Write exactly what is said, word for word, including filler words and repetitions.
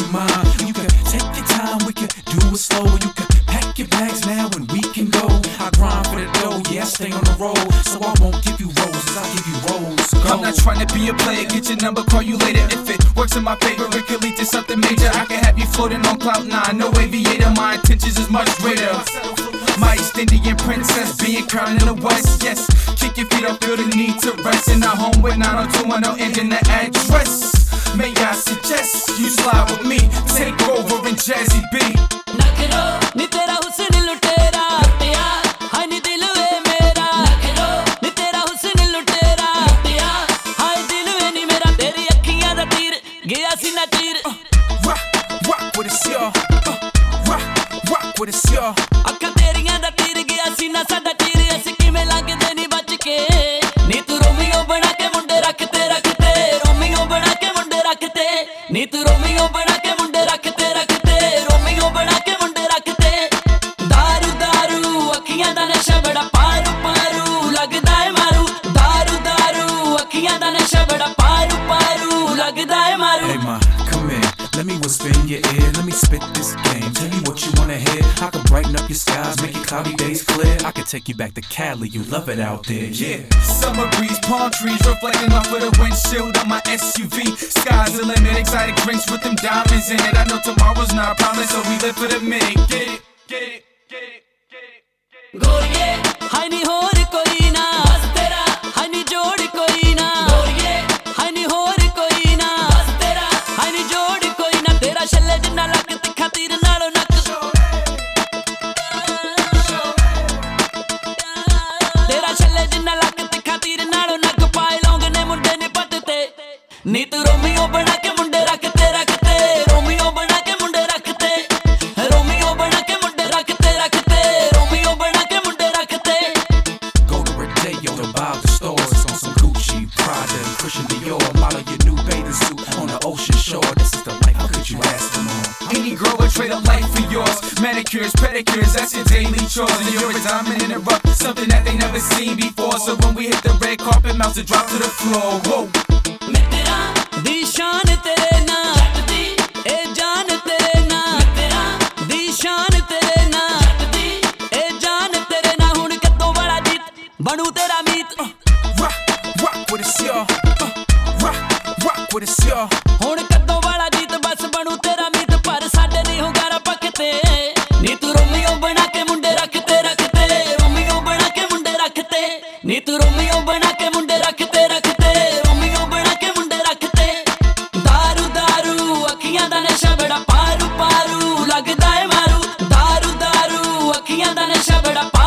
mind. You can take your time, we can do it slow. You can pack your bags now and we can go. I grind for the dough, yeah, I stay on the road. So I won't give you roses, I'll give you rose gold. I'm not trying to be a player, get your number, call you later. If it works in my favor, it could lead to something major. I can have you floating on cloud nine, no aviator. My intentions is much greater. My East Indian princess being crowned in the West, yes. Kick your feet up, feel the need to rest. In our home with nine oh two one oh and in the address. May I suggest you slide with me, take over in Jazzy B. नखरो नी तेरा हुस्न लुटेरा लुटिया हाय नी दिल वे मेरा नखरो नी तेरा हुस्न लुटेरा लुटिया हाय दिल वे नी मेरा तेरी अखियां दा तीर गया सी ना तीर Rock, rock with it's y'all. Uh, rock, rock with it's y'all. अखा तेरियां दा तीर गया सी ना साडा तीर अस किवें लगदे नी बच के नी तू रोमियो बना के मुंडे रखते रखते रोमियो बना के मुंडे रखते नी तू रोमियो बना के मुंडे रखते रखते रोमियो बना के मुंडे रखते दारू दारू अखियां दा नशा बड़ा पारू पारू लगदा है मारू दारू दारू अखियां दा नशा बड़ा पारू पारू लगदा है मारू Hey ma, come in, let me whisper in your ear. Let me spit this game, tell you what you wanna hear. I can brighten up your skies, make your cloudy days clear. I can take you back to Cali, you love it out there, yeah. Summer breeze, palm trees reflecting off of the windshield on my S U V. Sky's the limit, exotic drinks with them diamonds in it. I know tomorrow's not promised, so we live for the minute. Get it, get it, get it, get it. गोरिये हाय नी होर कोई ना बस तेरा हाय नी जोड़ कोई ना गोरिये हाय नी होर कोई ना बस तेरा हाय नी जोड़ कोई ना तेरा छल्ले जिन्ना लक तिखा तीर नालों नक तेरा छल्ले जिन्ना लक तिखा तीर नालों नक पाए लौंग ने मुंडे ने पटते नी तू रोमियो बना के मुंडे रखते रखते रोमियो बना के मुंडे रखते रोमियो बना के मुंडे रखते रखते रोमियो बना के मुंडे रखते Go to Rodeo, the Bible stores on some Gucci, Prada, Christian Dior. Model your new bathing suit on the ocean shore. This is the life, how could you ask for more? Any girl would trade a life for yours. Manicures, pedicures, that's your daily chores. And you're a diamond in the rough, something that they never seen before. So when we hit the red carpet, mouths to drop to the floor. Whoa. मित्रा दी शान तेरे ना जटदी ए जान तेरे ना मित्रा दी शान तेरे ना जटदी ए जान तेरे ना हुण कद्दों वाला जीत बनू तेरा मीत Rock, rock with it's y'all. Uh, rock, rock with it's y'all. हुण कद्दों वाला जीत बस बनू तेरा मीत पर साडे नहीं होगा रा पकते नी तू रोमियो बना के मुंडे रखते रखते रोमियो बना के मुंडे रखते नी तू रोमियो बना के मुंडे रखते रखते रोमियो बना के मुंडे रखते दारू दारू अखियां दा नशा बड़ा पारू पारू लगदा है मारू दारू दारू अखियां दा नशा बड़ा